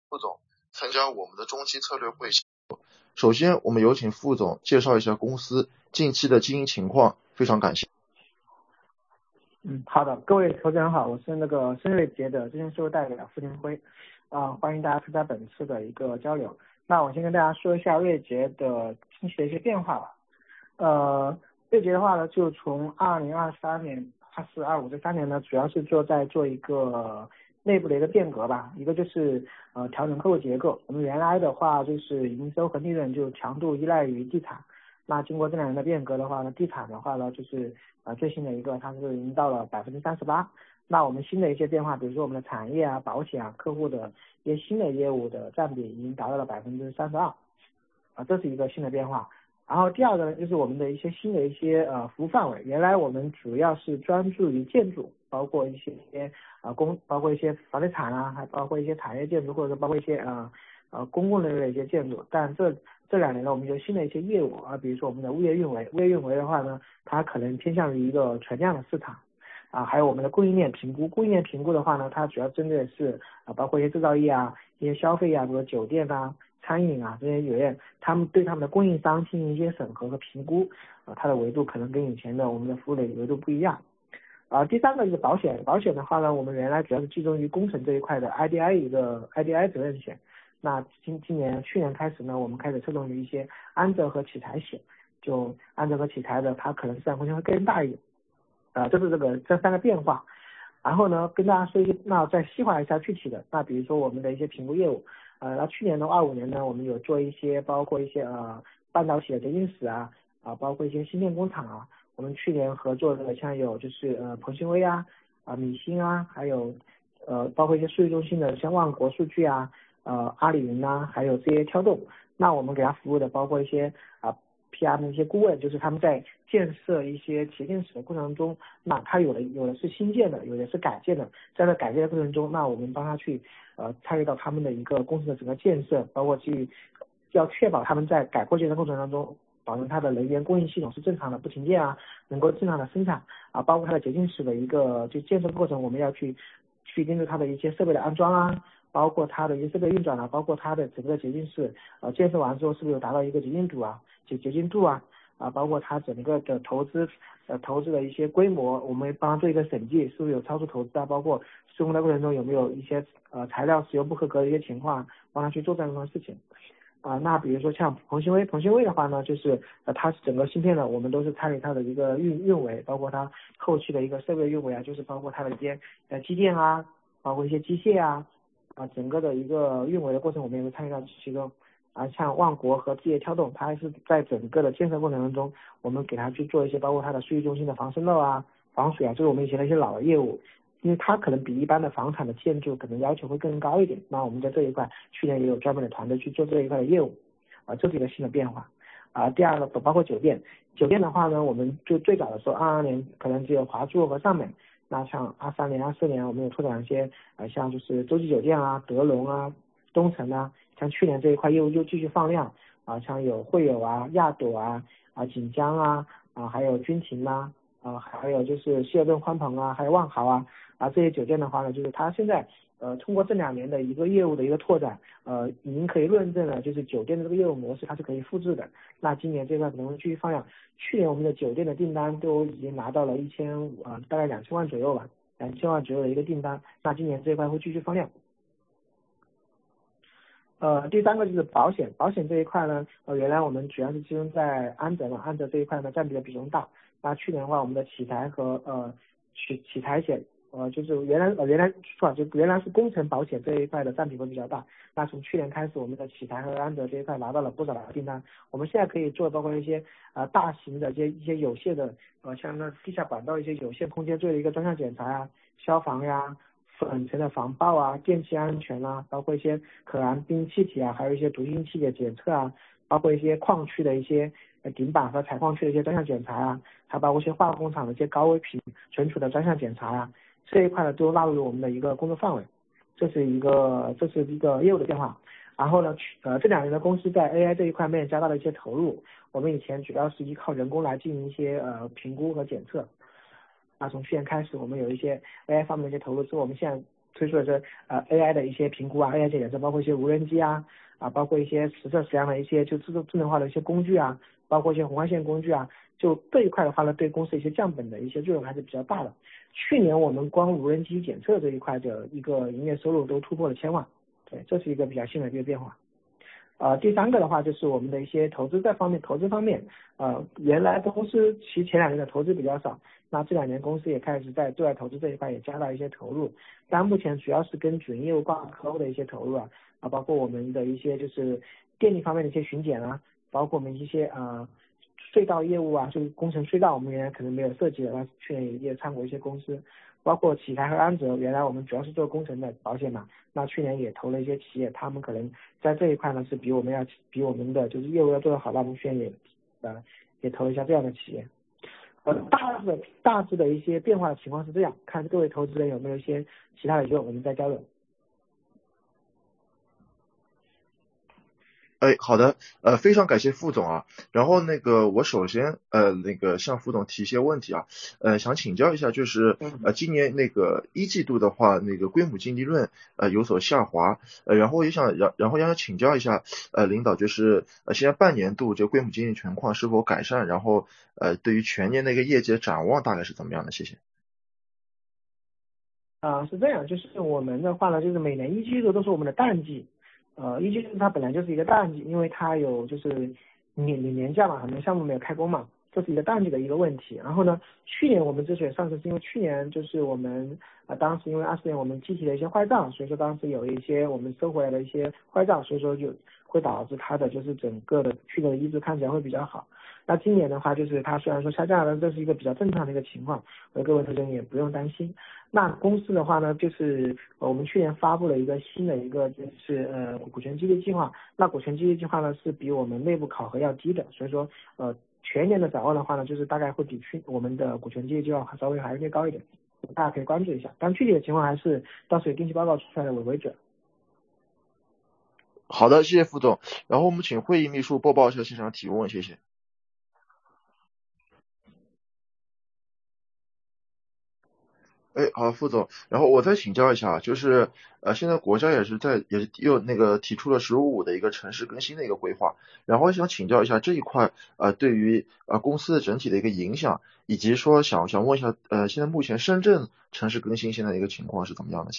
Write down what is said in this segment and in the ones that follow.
副总参加我们的中期策略会。首先，我们有请副总介绍一下公司近期的经营情况，非常感谢。 好的，各位投资人好，我是深瑞杰的证券事务代表付金辉，欢迎大家参加本次的一个交流。那我先跟大家说一下瑞杰的近期的一些变化吧。瑞杰的话呢，就从2023年、24、25这3年呢，主要是在做一个内部的一个变革吧，一个就是调整客户结构。我们原来的话就是营收和利润就强度依赖于地产。那经过这2年的变革的话呢，地产的话呢，就是最新的一个它是已经到了38%。那我们新的一些变化，比如说我们的产业啊、保险啊、客户的一些新的业务的占比已经达到了32%，这是一个新的变化。然后第二个呢，就是我们的一些新的一些服务范围。原来我们主要是专注于建筑，包括一些包括一些房地产啊，还包括一些产业建筑，或者说包括一些公共类的一些建筑。但这2年呢，我们有新的一些业务比如说我们的物业运维。物业运维的话呢，它可能偏向于一个存量的市场还有我们的供应链评估。供应链评估的话呢，它主要针对的是包括一些制造业啊、一些消费啊，比如酒店啊、餐饮啊这些酒店，他们对他们的供应商进行一些审核和评估它的维度可能跟以前的我们的服务的维度不一样。第三个就是保险。保险的话呢，我们原来主要是集中于工程这一块的 IDI 责任险。那去年开始呢，我们开始侧重于一些安责和企财险。就安责和企财的，它可能市场空间会更大一点。这是这3个变化。然后呢，跟大家说一些，那再细化一下具体的。那比如说我们的一些评估业务，那去年的25年呢，我们有做一些包括一些半导体的结晶石包括一些芯片工厂我们去年合作的像有就是鹏讯微米星还有包括一些数据中心的像万国数据阿里云还有这些跳动。那我们给他服务的包括一些PR 的一些顾问，就是他们在建设一些结晶石的过程中，那他有的是新建的，有的是改建的。在这改建的过程中，那我们帮他去参与到他们的一个公司的整个建设，包括要确保他们在改扩建的过程当中，保证它的能源供应系统是正常的，不停电能够正常的生产包括它的结晶石的一个就建设过程，我们要去盯着它的一些设备的安装包括它的一些设备运转包括它的整个结晶室建设完之后是不是有达到一个结晶度结晶度包括它整个的投资的一些规模，我们帮它做一个审计，是不是有超出投资包括施工的过程中有没有一些材料使用不合格的一些情况，帮它去做这样的事情那比如说像鹏讯微的话呢，就是它整个芯片呢，我们都是参与它的一个运维，包括它后期的一个设备运维就是包括它的一些机电包括一些机械整个的一个运维的过程，我们也会参与到其中像万国和字节跳动，它还是在整个的建设过程当中，我们给它去做一些包括它的数据中心的防渗漏防水这是我们以前的一些老的业务，因为它可能比一般的房产的建筑可能要求会更高一点。那我们在这一块去年也有专门的团队去做这一块的业务这是一个新的变化第二个包括酒店的话呢，我们就最早的时候22年可能只有华住和尚美。那像23年、24年，我们有拓展一些像就是洲际酒店德龙东城像去年这一块业务就继续放量像有惠友亚朵锦江还有君庭还有就是希尔顿欢鹏还有万豪这些酒店的话呢，就是它现在通过这2年的一个业务的一个拓展已经可以论证了，就是酒店的这个业务模式它是可以复制的。那今年这块可能会继续放量，去年我们的酒店的订单都已经拿到了大概2000万左右吧，2000万左右的一个订单，那今年这一块会继续放量。第三个就是保险这一块呢原来我们主要是集中在安泽这一块呢占比的比重大。那去年的话，我们的企财和企财险就是原来是工程保险这一块的占比会比较大。那从去年开始，我们的企财和安泽这一块拿到了不少的订单。我们现在可以做包括一些大型的一些有限的像那地下管道一些有限空间做一个专项检查消防粉尘的防爆电气安全包括一些可燃冰气体还有一些毒性气体的检测包括一些矿区的一些顶板和采矿区的一些专项检查还包括一些化工厂的一些高危品存储的专项检查这一块呢都纳入我们的一个工作范围。这是一个业务的变化。然后呢这2年的公司在 AI 这一块面加大了一些投入。我们以前主要是依靠人工来进行一些评估和检测。从去年开始，我们有一些 AI 方面的一些投入之后，我们现在推出了这AI 的一些评估啊，AI 检测，包括一些无人机啊，包括一些实测实样的一些就智能化的一些工具啊，包括一些红外线工具啊，就这一块的话呢，对公司一些降本的一些作用还是比较大的。去年我们光无人机检测这一块的一个营业收入都突破了1000万，对，这是一个比较新的一个变化。第三个的话就是我们的一些投资方面，原来公司其前2年的投资比较少，那这2年公司也开始在对外投资这一块也加大一些投入，但目前主要是跟主营业务挂钩的一些投入包括我们的一些就是电力方面的一些巡检啊，包括我们一些隧道业务啊，就是工程隧道我们原来可能没有涉及的，那去年也参过一些公司，包括启台和安泽，原来我们主要是做工程的保险嘛，那去年也投了一些企业，他们可能在这一块呢是比我们的就是业务要做得好，那我们去年也投了一下这样的企业。大致的一些变化的情况是这样，看各位投资人有没有一些其他的疑问，我们再交流。 好的，非常感谢副总啊。然后我首先向副总提一些问题啊，想请教一下，就是今年一季度的话，归母净利润有所下滑，然后也想请教一下领导，就是现在半年度这归母经营情况是否改善，然后对于全年业绩展望大概是怎么样的？谢谢。 是这样，就是我们的话呢，就是每年一季度都是我们的淡季。一季度它本来就是一个淡季，因为它有就是年假嘛，很多项目没有开工嘛，这是一个淡季的一个问题。然后呢，去年我们之所以上升，是因为去年就是我们当时因为20年我们计提了一些坏账，所以说当时有一些我们收回来的一些坏账，所以说就会导致它的就是整个的去年的一季看起来会比较好。那今年的话，就是它虽然说下降了，这是一个比较正常的一个情况，各位投资人也不用担心。那公司的话呢，就是我们去年发布了一个新的一个就是股权激励计划，那股权激励计划呢是比我们内部考核要低的，所以说全年的展望的话呢，就是大概会比我们的股权激励计划稍微还是略高一点，大家可以关注一下。但具体的情况还是到时候有定期报告出来的为准。 好的，谢谢副总。然后我们请会议秘书播报一下现场提问，谢谢。好，副总，然后我再请教一下，就是现在国家也又提出了“15+5”的一个城市更新的一个规划，然后想请教一下这一块对于公司的整体的一个影响，以及说想问一下现在目前深圳城市更新现在的一个情况是怎么样的？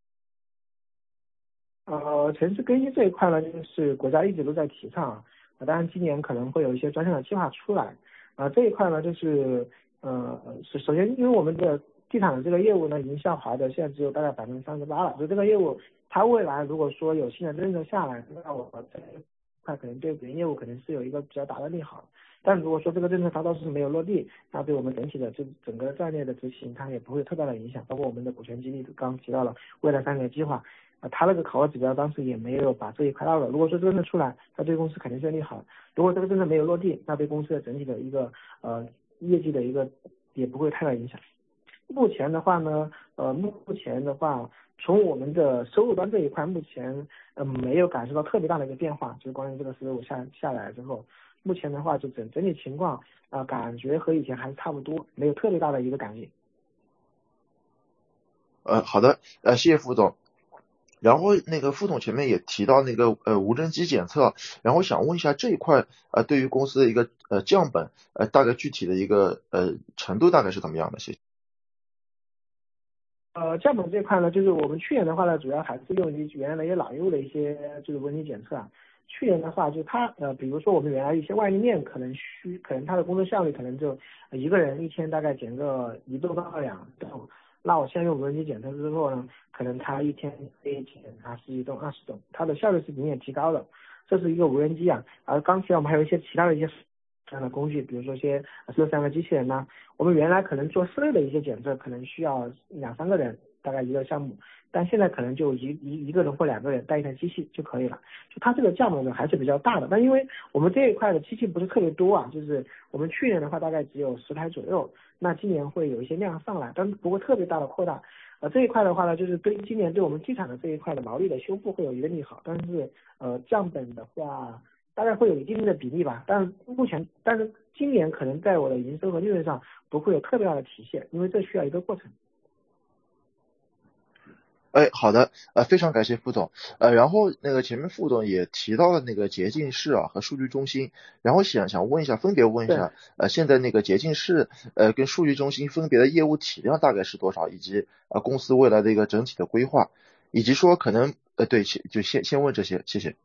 城市更新这一块呢，就是国家一直都在提倡当然今年可能会有一些专项的计划出来这一块呢就是首先因为我们的地产的这个业务呢已经下滑的现在只有大概38%了，所以这个业务它未来如果说有新的政策下来，那我这一块可能对本业务可能是有一个比较大的利好。但如果说这个政策它倒是没有落地，那对我们整体的整个战略的执行它也不会特大的影响，包括我们的股权激励刚提到了未来3年计划它那个考核指标当时也没有把这一块到了，如果说这个政策出来，它对公司肯定是利好，如果这个政策没有落地，那对公司的整体的一个业绩的一个也不会太大影响。目前的话呢从我们的收入端这一块目前没有感受到特别大的一个变化，就是关于这个15下来之后，目前的话就整体情况感觉和以前还是差不多，没有特别大的一个改变。 好的，谢谢副总。然后副总前面也提到无人机检测，然后想问一下这一块对于公司的一个降本大概具体的一个程度大概是怎么样的？谢谢。 降本这块呢，就是我们去年的话呢，主要还是用于原来的一些老业务的一些就是无人机检测去年的话，就它比如说我们原来一些外立面可能它的工作效率可能就一个人一天大概检个1栋到2栋，那我现在用无人机检测之后呢，可能它一天可以检查11栋、20栋，它的效率是明显提高的。这是一个无人机而刚才我们还有一些其他的一些这样的工具，比如说一些摄像的机器人我们原来可能做室内的一些检测，可能需要2-3个人，大概一个项目，但现在可能就一个人或2个人带一台机器就可以了。就它这个项目呢还是比较大的，但因为我们这一块的机器不是特别多就是我们去年的话大概只有10台左右，那今年会有一些量上来，但不会特别大的扩大。这一块的话呢，就是今年对我们地产的这一块的毛利的修复会有一个利好，但是降本的话大概会有一定的比例吧，但是今年可能在我的营收和利润上不会有特别大的体现，因为这需要一个过程。 哎，好的，非常感谢副总，然后那个前面副总也提到了那个洁净室啊和数据中心，然后想问一下，分别问一对。 下，现在那个洁净室，跟数据中心分别的业务体量大概是多少，以及公司未来的一个整体的规划，以及说可能，对，先问这些，谢谢。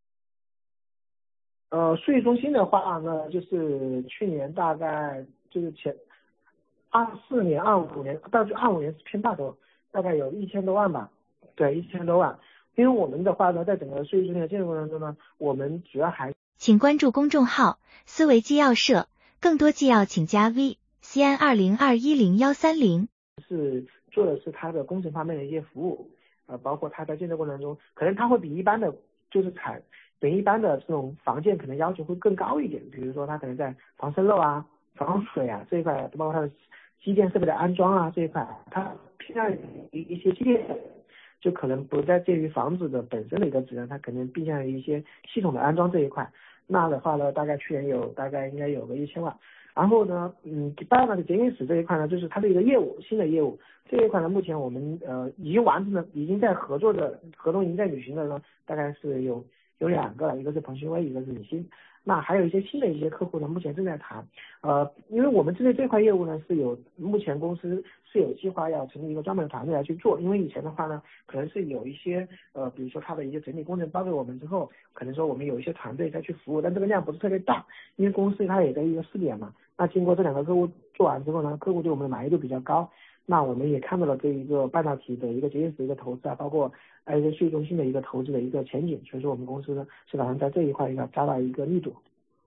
数据中心的话呢，就是去年大概就是24年、25年，到25年是偏大头，大概有1000多万吧，对，1000多万。因为我们的话呢，在整个数据中心的建设过程中呢，我们主要还请关注公众号思维纪要社，更多纪要请加 V CN20210130。 是做的是它的工程方面的一些服务，包括它在建设过程中，可能它会比一般的就是比一般的这种房建可能要求会更高一点，比如说它可能在防渗漏啊、防水啊这一块，包括它的机电设备的安装啊这一块，它偏向于一些机电，就可能不再介于房子的本身的一个质量，它可能偏向于一些系统的安装这一块。那的话呢，大概去年大概应该有个1000万。然后呢，第二个是洁净室这一块呢，就是它的一个业务，新的业务这一块呢，目前我们已经完成了，已经在合作的合同已经在履行的呢，大概是有2个了，一个是鹏讯威，一个是米心。那还有一些新的一些客户呢，目前正在谈。因为我们针对这块业务呢，目前公司是有计划要成立一个专门的团队来去做。因为以前的话呢，可能是有一些比如说它的一些整体工程包给我们之后，可能说我们有一些团队再去服务，但这个量不是特别大，因为公司它也在一个试点嘛。那经过这2个客户做完之后呢，客户对我们的满意度比较高。那我们也看到了这一个半导体的一个洁净室的一个投资啊，包括一个数据中心的一个投资的一个前景，所以说我们公司呢是打算在这一块要加大一个力度。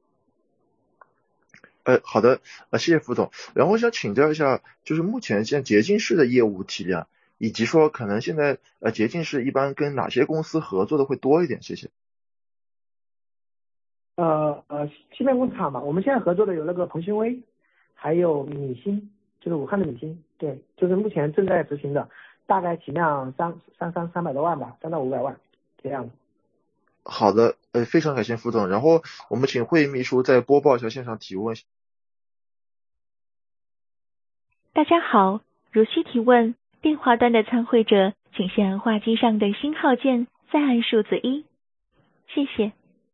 好的，谢谢副总。然后我想请教一下，就是目前现在洁净室的业务体量，以及说可能现在洁净室一般跟哪些公司合作的会多一点？谢谢。 芯片工厂嘛，我们现在合作的有那个鹏讯威，还有米芯，就是武汉的米芯，对，就是目前正在执行的，大概体量300多万吧，300到500万这样的。 好的，非常感谢副总。然后我们请会议秘书再播报一下线上提问。 大家好，如需提问，电话端的参会者请先按话机上的星号键，再按数字1。谢谢。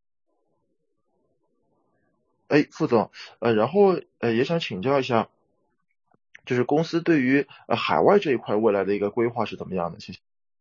副总，然后也想请教一下，就是公司对于海外这一块未来的一个规划是怎么样的？谢谢。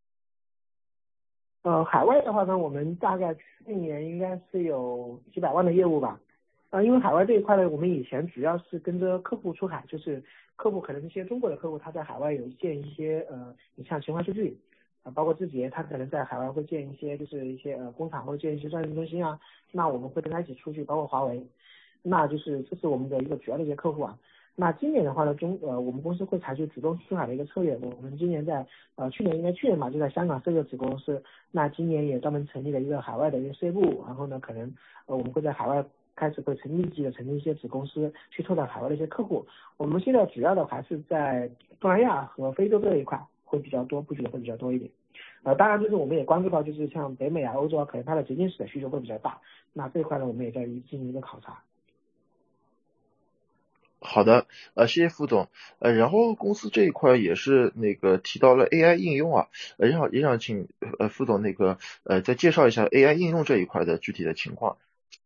海外的话呢，我们大概去年应该是有几百万的业务吧。因为海外这一块呢，我们以前主要是跟着客户出海，就是客户可能一些中国的客户他在海外有建一些你像情况数据包括字节，他可能在海外会建一些就是一些工厂或者建一些专业中心啊，那我们会跟他一起出去，包括华为，那就是这是我们的一个主要的一些客户啊。那今年的话呢，我们公司会采取主动出海的一个策略。我们今年去年吧，就在香港设立子公司。那今年也专门成立了一个海外的一个事业部。然后呢，可能我们会在海外开始会立即的成立一些子公司，去拓展海外的一些客户。我们现在主要的还是在东南亚和非洲这一块会比较多，布局的会比较多一点。当然就是我们也关注到，就是像北美啊、欧洲啊，可能它的洁净室的需求会比较大。那这一块呢，我们也在进行一个考察。 好的，谢谢副总。然后公司这一块也是那个提到了 AI 应用啊，也想请副总那个再介绍一下 AI 应用这一块的具体的情况。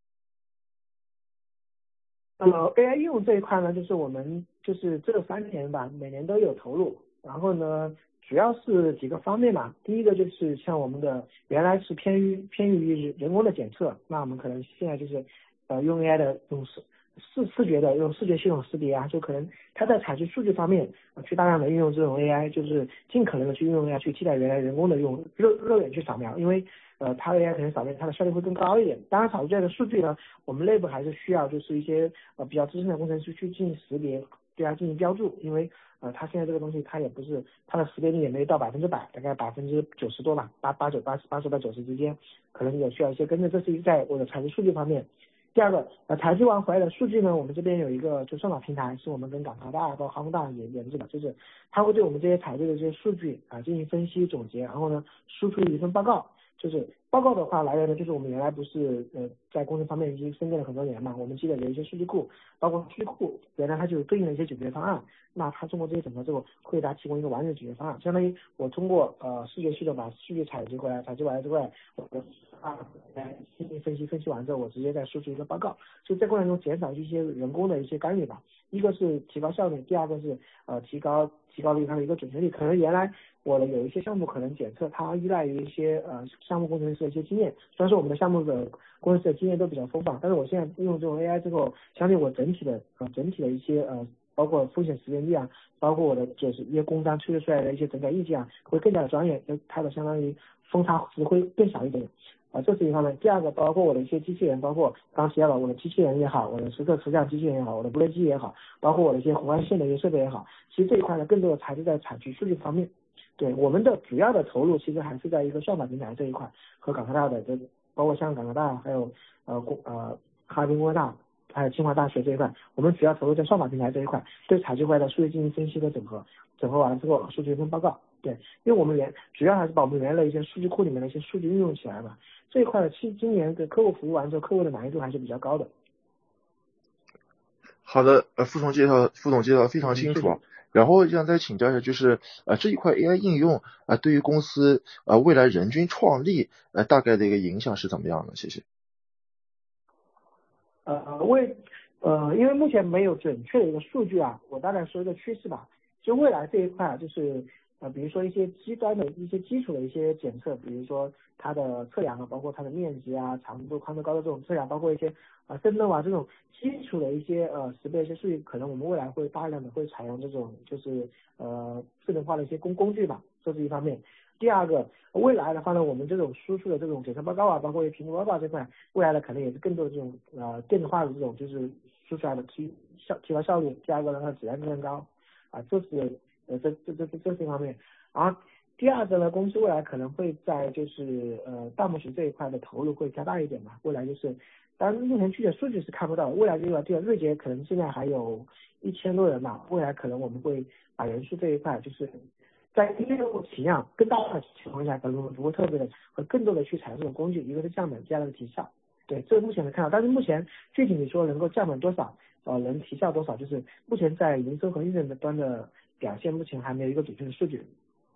AI 应用这一块呢，就是我们就是这3年吧，每年都有投入。然后呢，主要是几个方面嘛。第一个就是像我们的原来是偏于人工的检测，那我们可能现在就是用 AI 的用视觉的用视觉系统识别啊，就可能它在采集数据方面去大量的运用这种 AI，就是尽可能的去运用 AI 去替代原来人工的用肉眼去扫描，因为它的 AI 可能扫描它的效率会更高一点。当然，扫出来的数据呢，我们内部还是需要就是一些比较资深的工程师去进行识别，对它进行标注，因为它现在这个东西它也不是它的识别率也没到100%，大概90%多吧，80%到90%之间，可能有需要一些跟着，这是在我的采集数据方面。第二个，采集完回来的数据呢，我们这边有一个就算法平台，是我们跟港科大包括航空大研制的，就是它会对我们这些采集的这些数据进行分析总结，然后呢输出一份报告， 就是报告的话来源呢，就是我们原来不是在工程方面已经深耕了很多年嘛，我们积累了一些数据库，包括数据库原来它就对应了一些解决方案，那它通过这些整合之后，会给大家提供一个完整的解决方案，相当于我通过视觉系统把数据采集回来之后，我的来进行分析完之后，我直接再输出一个报告，就在过程中减少一些人工的一些干预吧。一个是提高效率，第二个是提高了它的一个准确率。可能原来我的有一些项目可能检测它依赖于一些项目工程师的一些经验，虽然说我们的项目的工程师的经验都比较丰富，但是我现在应用这种 AI 之后，相信我整体的一些包括风险识别率啊，包括我的就是一些工单推出来的一些整改意见啊，会更加的专业，它的相当于风差值会更小一点。这是一方面。第二个，包括我的一些机器人，包括刚刚提到了我的机器人也好，我的时刻磁降机器人也好，我的布雷机也好，包括我的一些红外线的一些设备也好，其实这一块呢，更多的还是在产区数据方面。对，我们的主要的投入其实还是在一个算法平台这一块，和港科大的包括像港科大还有哈尔滨工科大还有清华大学这一块，我们主要投入在算法平台这一块，对采集回来的数据进行分析和整合，整合完了之后数据分报告。对，因为我们主要还是把我们原来的一些数据库里面的一些数据运用起来吧。这一块的今年给客户服务完之后，客户的满意度还是比较高的。 好的，副总介绍非常清楚啊。然后想再请教一下，就是这一块 AI 应用对于公司未来人均创利大概的一个影响是怎么样的？谢谢。 因为目前没有准确的一个数据啊，我大概说一个趋势吧。就未来这一块就是比如说一些基础的一些检测，比如说它的测量啊，包括它的面积啊、长度、宽度、高度这种测量，包括一些渗透啊这种基础的一些识别一些数据，可能我们未来会大量的会采用这种就是智能化的一些工具吧，这是一方面。第二个，未来的话呢，我们这种输出的这种检测报告啊，包括评估报告这块，未来的可能也是更多的这种电子化的这种就是输出来的提高效率。第二个呢，它的质量更高这是这是一方面。而第二个呢，公司未来可能会在就是大模型这一块的投入会加大一点嘛。未来就是，当然目前具体的数据是看不到，未来这个瑞杰可能现在还有1000多人嘛，未来可能我们会把人数这一块就是在业务体量更大的情况下，可能不会特别的会更多的去采用这种工具，一个是降本，第二个是提效。对，这个目前能看到，但是目前具体你说能够降本多少，能提效多少，就是目前在营收和利润的端的表现，目前还没有一个准确的数据。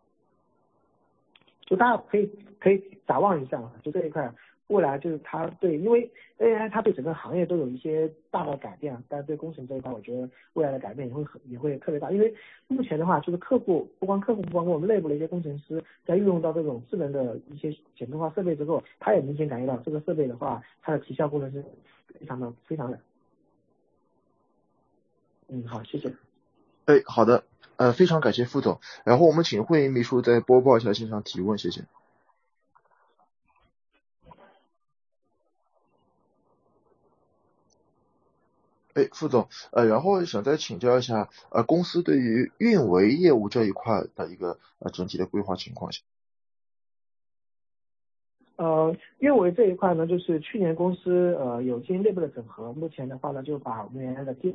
就大家可以展望一下嘛，就这一块，未来就是它对，因为 AI 它对整个行业都有一些大的改变，但是对工程这一块，我觉得未来的改变也会特别大。因为目前的话，就是不光我们内部的一些工程师，在运用到这种智能的一些简动化设备之后，他也明显感觉到这个设备的话，它的提效功能是非常的。好，谢谢。 好的，非常感谢副总。然后我们请会议秘书再播报一下线上提问，谢谢。副总，然后想再请教一下，公司对于运维业务这一块的一个整体的规划情况。 运维这一块呢，就是去年公司有进行内部的整合，目前的话呢，就把我们原来的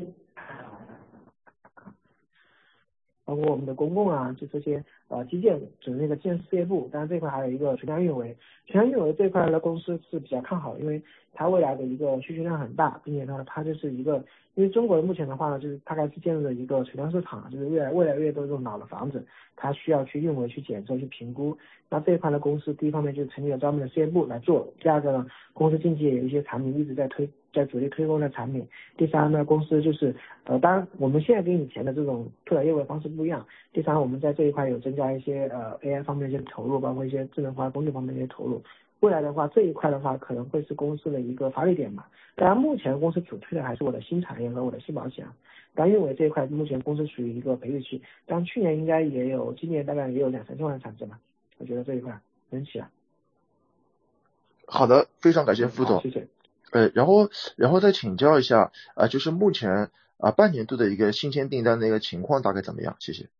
包括我们的公共啊，就这些基建整那个建设事业部，当然这块还有一个全量运维。全量运维这块呢，公司是比较看好，因为它未来的一个需求量很大，并且呢，它就是一个，因为中国目前的话呢，就是大概是建立了一个存量市场，就是越来越多这种老的房子，它需要去运维、去检测、去评估。那这一块呢，公司第一方面就是成立了专门的事业部来做，第二个呢，公司近期也有一些产品一直在主力推广的产品。第三呢，公司就是当然我们现在跟以前的这种拓展业务的方式不一样。第三，我们在这一块有增加一些AI 方面的一些投入，包括一些智能化工具方面的一些投入。未来的话，这一块的话可能会是公司的一个发力点嘛。当然，目前公司主推的还是我的新产业和我的新保险。当然，运维这一块目前公司属于一个培育期，当然去年应该也有，今年大概也有2、3千万的产值嘛。我觉得这一块能起来。 好的，非常感谢副总。 谢谢。 然后再请教一下就是目前半年度的一个新签订单的一个情况大概怎么样？谢谢。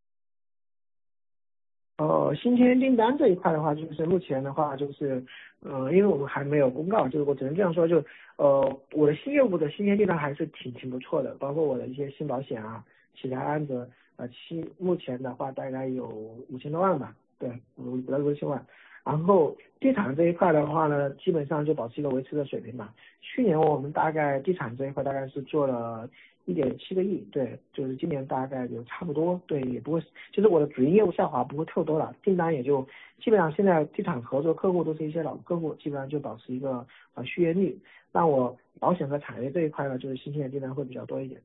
新签订单这一块的话，就是目前的话就是，因为我们还没有公告，就是我只能这样说，就我的新业务的新签订单还是挺不错的，包括我的一些新保险啊，其他案子，目前的话大概有5000多万吧，对，不到6000万。 然后地产这一块的话呢，基本上就保持一个维持的水平吧。去年我们大概地产这一块大概是做了1.7个亿，对，就是今年大概就差不多，对，也不会，就是我的主营业务下滑不会特多了，订单也就基本上现在地产合作客户都是一些老客户，基本上就保持一个续约率。那我保险和产业这一块呢，就是新鲜的订单会比较多一点。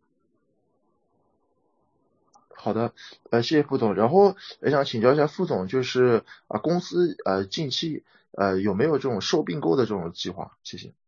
好的，谢谢副总。然后也想请教一下副总，就是公司近期有没有这种收并购的这种计划？谢谢。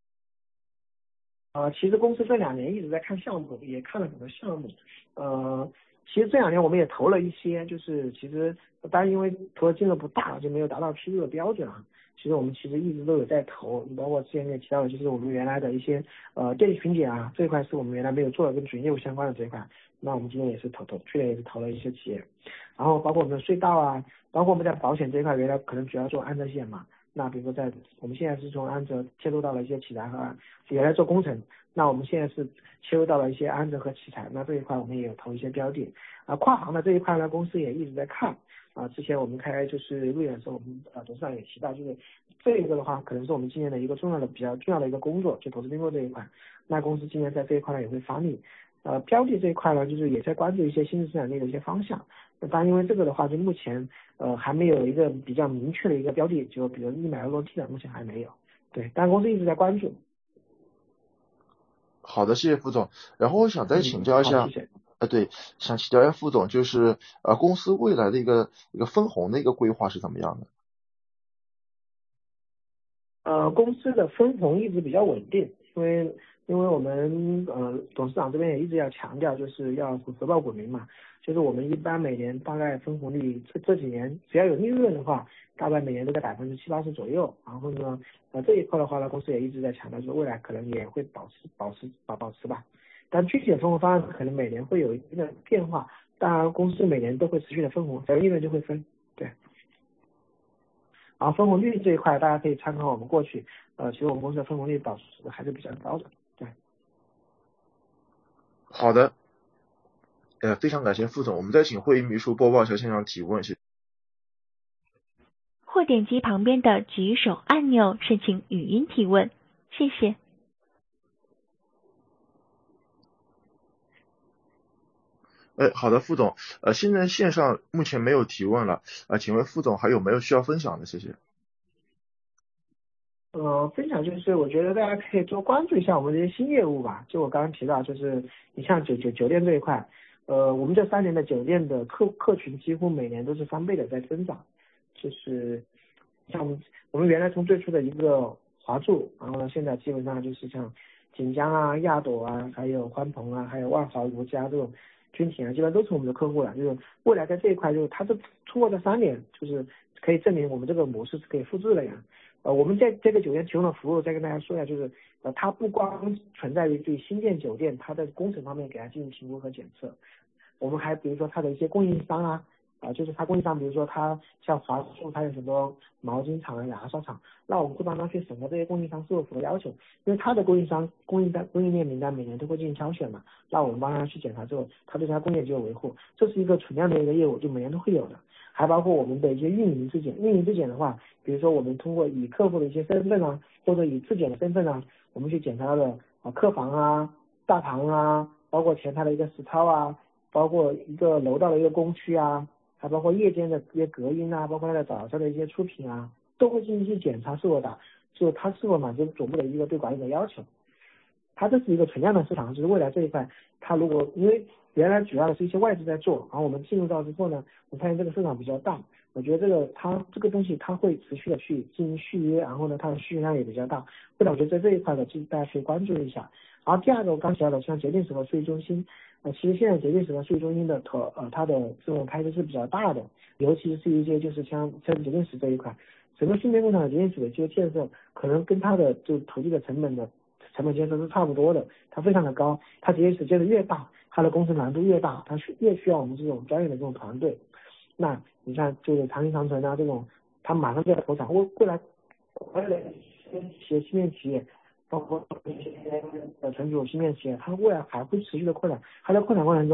其实公司这2年一直在看项目，也看了很多项目。其实这2年我们也投了一些，就是其实当然因为投的金额不大，就没有达到批入的标准啊。其实我们其实一直都有在投，包括之前也提到的，就是我们原来的一些电力巡检啊，这一块是我们原来没有做的，跟主营业务相关的这一块。那我们今年也是去年也是投了一些企业，然后包括我们的隧道啊，包括我们在保险这一块，原来可能主要做安泽险嘛。那比如说我们现在是从安泽切入到了一些器材和原来做工程，那我们现在是切入到了一些安泽和器材，那这一块我们也有投一些标的。跨行的这一块呢，公司也一直在看。之前我们开就是路演的时候，我们董事长也提到，就是这一个的话，可能是我们今年的一个比较重要的一个工作，就投资并购这一块。那公司今年在这一块呢也会发力。标的这一块呢，就是也在关注一些新质生产力的一些方向。当然因为这个的话，就目前还没有一个比较明确的一个标的，就比如一买而落地的，目前还没有。对，但公司一直在关注。 好的，谢谢副总。然后我想再请教一下， 好，谢谢。 对，想请教一下副总，就是公司未来的一个分红的一个规划是怎么样的？ 公司的分红一直比较稳定，因为我们董事长这边也一直要强调，就是要回报股民嘛，就是我们一般每年大概分红率这几年只要有利润的话，大概每年都在70%-80%左右。然后呢，这一块的话呢，公司也一直在强调，就是未来可能也会保持吧。但具体的分红方案可能每年会有一定的变化，当然公司每年都会持续的分红，只要利润就会分，对。然后分红率这一块，大家可以参考我们过去，其实我们公司的分红率保持的还是比较高的，对。 好的，非常感谢副总。我们再请会议秘书播报一下线上提问，谢谢。 或点击旁边的举手按钮申请语音提问，谢谢。 好的，副总，现在线上目前没有提问了，请问副总还有没有需要分享的？谢谢。 分享就是我觉得大家可以多关注一下我们这些新业务吧。就我刚刚提到，就是你像酒店这一块，我们这3年的酒店的客群几乎每年都是翻倍的在增长。就是像我们原来从最初的一个华住，然后呢现在基本上就是像锦江啊、亚朵啊、还有欢朋啊、还有万豪、如家这种君品啊，基本上都是我们的客户了。就是未来在这一块，就是它通过这3年，就是可以证明我们这个模式是可以复制的呀。我们在这个酒店提供的服务，再跟大家说一下，就是它不光存在于对新建酒店它的工程方面给它进行评估和检测，我们还比如说它的一些供应商啊，就是它供应商，比如说它像华住，它有很多毛巾厂啊、牙刷厂，那我们会帮他去审核这些供应商是否符合要求，因为它的供应链名单每年都会进行挑选嘛，那我们帮他去检查之后，他对他供应链就有维护，这是一个存量的一个业务，就每年都会有的。还包括我们的一些运营质检，运营质检的话，比如说我们通过以客户的一些身份啊，或者以质检的身份啊，我们去检查他的客房啊、大堂啊，包括前台的一个实操啊，包括一个楼道的一个工区啊，还包括夜间的一些隔音啊，包括它的早上的一些出品啊，都会进行去检查就它是否满足总部的一个对管理的要求。它这是一个存量的市场，就是未来这一块，它如果因为原来主要的是一些外资在做，然后我们进入到之后呢，我发现这个市场比较大，我觉得它这个东西它会持续的去进行续约，然后呢它的续约量也比较大，所以我觉得在这一块的其实大家可以关注一下。然后第二个我刚提到的像节电室和数据中心，其实现在节电室和数据中心的它的这种开支是比较大的，尤其是一些就是像节电室这一块，整个新编工厂的节电室的这个建设可能跟它的就土地的成本建设是差不多的，它非常的高，它节电室建设越大，它的工程难度越大，它越需要我们这种专业的这种团队。那你看就是长兴长城啊这种，它马上就要投产，未来新面企业，包括一些城主新面企业，它未来还会持续的扩展，它在扩展过程中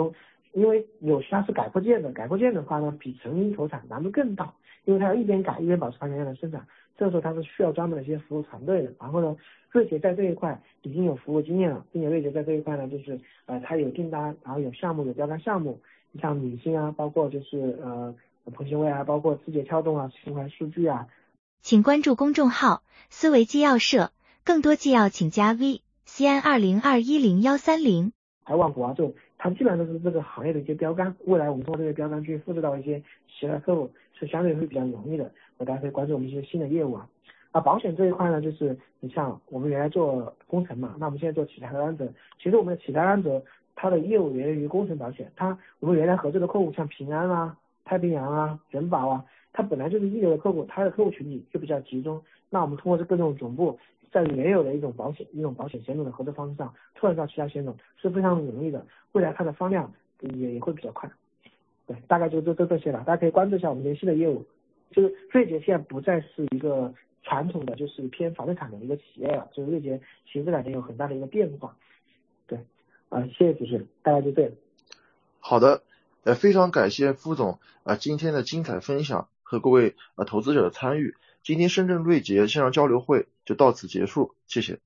因为有些它是改扩件的，改扩件的话呢，比成因投产难度更大，因为它要一边改一边保持发行量的生产，这个时候它是需要专门的一些服务团队的。然后呢，瑞捷在这一块已经有服务经验了，并且瑞捷在这一块呢，就是它有订单，然后有项目，有标杆项目，像米星啊，包括就是鹏行微啊，包括字节跳动啊，新华数据啊。 请关注公众号思维纪要社，更多纪要请加 VCN20210130。 还有万国啊，这种它基本上都是这个行业的一些标杆，未来我们通过这些标杆去复制到一些其他客户是相对会比较容易的。大家可以关注我们一些新的业务啊。保险这一块呢，就是你像我们原来做工程嘛，那我们现在做启泰安泽，其实我们的启泰安泽它的业务源于工程保险，我们原来合作的客户像平安啊、太平洋啊、人保啊，它本来就是一流的客户，它的客户群体就比较集中。那我们通过这各种总部，在原有的一种保险险种的合作方式上，拓展到其他险种是非常容易的。未来它的发量也会比较快。对，大概就这些了。大家可以关注一下我们这些新的业务。就是瑞捷现在不再是一个传统的就是偏房地产的一个企业了，就是瑞捷其实这2年有很大的一个变化。对，谢谢主持人，大概就这样。 好的，非常感谢副总今天的精彩分享和各位投资者的参与。今天深圳瑞捷线上交流会就到此结束，谢谢。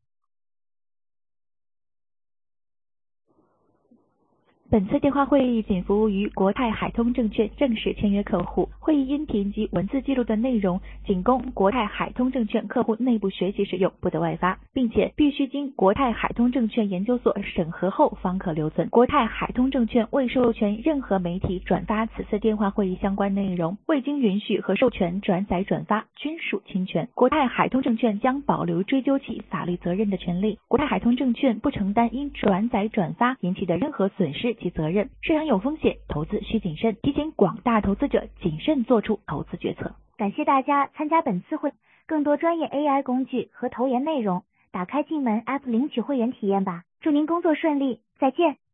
本次电话会议仅服务于国泰海通证券正式签约客户，会议音频及文字记录的内容仅供国泰海通证券客户内部学习使用，不得外发，并且必须经国泰海通证券研究所审核后方可留存。国泰海通证券未授权任何媒体转发此次电话会议相关内容，未经允许和授权转载转发均属侵权。国泰海通证券将保留追究其法律责任的权利。国泰海通证券不承担因转载转发引起的任何损失及责任。市场有风险，投资需谨慎，提醒广大投资者谨慎做出投资决策。 感谢大家参加本次会，更多专业 AI 工具和投研内容，打开进门 App 领取会员体验吧。祝您工作顺利，再见。